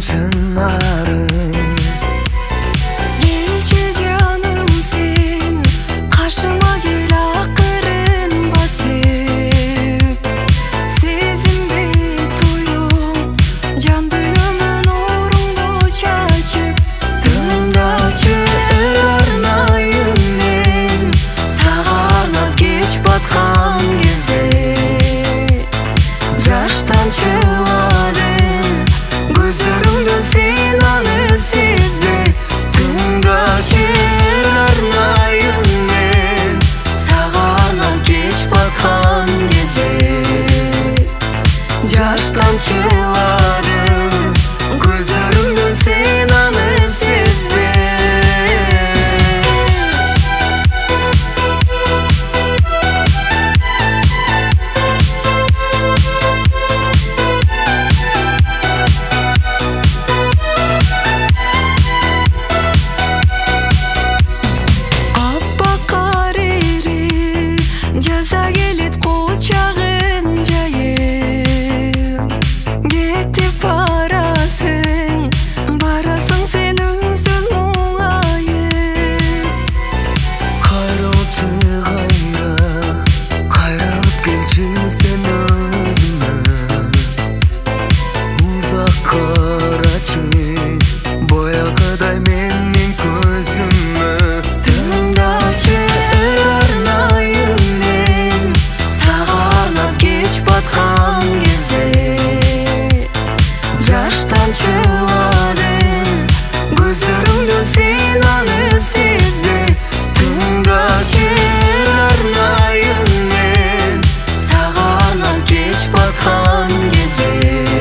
чынары. Келчи жаным сен, каршыма кел акырын басып. Сезимди туюп, жан дүйнөмөн нуруңду чачып. Тыңдачы арнайым мен, сага арнап кеч баткан кезде. Жаш тамчылады көзөрүңдөн, сен аны сезбе. Тыңдачы арнайым мен, сага арнап кеч баткан кезде. Жаш тамчылады көзөрүңдөн, сен аны сезбе. Жаза келет кочагын жайып, кетип барасың сен үнсүз муңайып. Кайрылчы кайрылып келчи сен өзүмө. Узак карачы баягыдай менин көзүмө. Тыңдачы арнайым мен, сага арнап кеч баткан кезде. Жаш тамчылады көзөрүңдөн, сен аны сезбе. Тыңдачы арнайым мен, сага арнап кеч баткан кезде.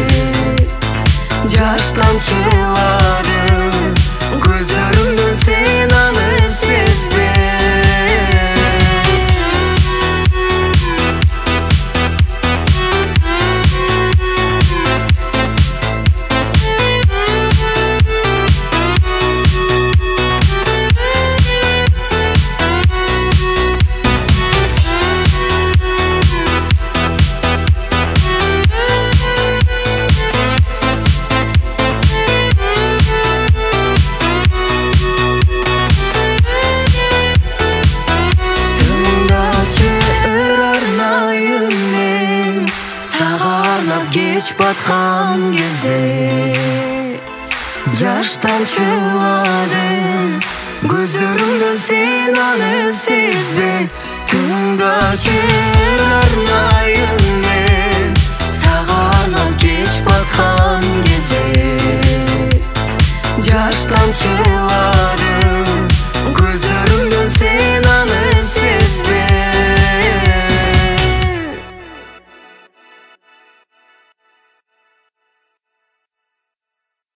Жаш тамчылады көзөрүңдөн, сен аны сезбе. Кеч баткан кезде. Жаш тамчылады көзөрүңдөн, сен аны сезбе. Тыңдачы арнайым мен, сага арнап кеч баткан кезде. Жаш тамчылады